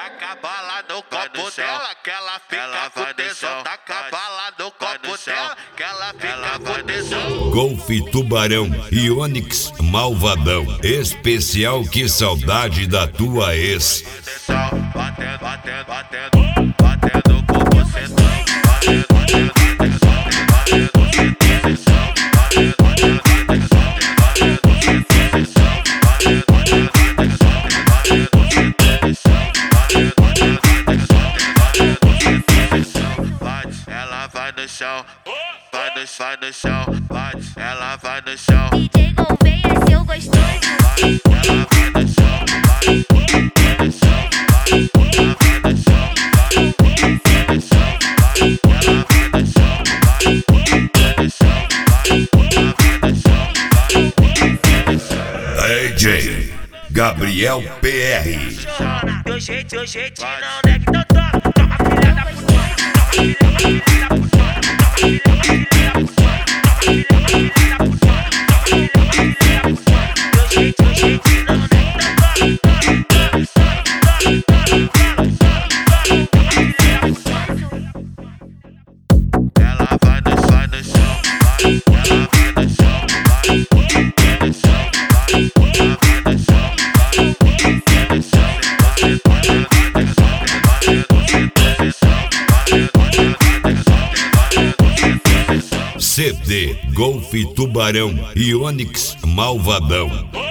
taca bala no copo dela, que ela fica com tesão. Taca bala no copo dela, que ela fica com tesão. Golf Tubarão e Onix Malvadão. Especial Que Saudade da Tua Ex. Batendo, batendo, batendo, batendo com você. Batendo, batendo, batendo, ela vai no chão, vai no chão, bate, ela vai no chão. DJ Gouveia é seu gostoso. Ela vai no chão, DJ Gabriel PR. Teu jeito não nega, então toma, toma filha da putona, toma filha da putona, toma filha da putona, toma filha da putona, toma filha da putona. Teu jeito não nega, então ela vai no chão, ela vai no chão, CD Golf Tubarão e Onix Malvadão.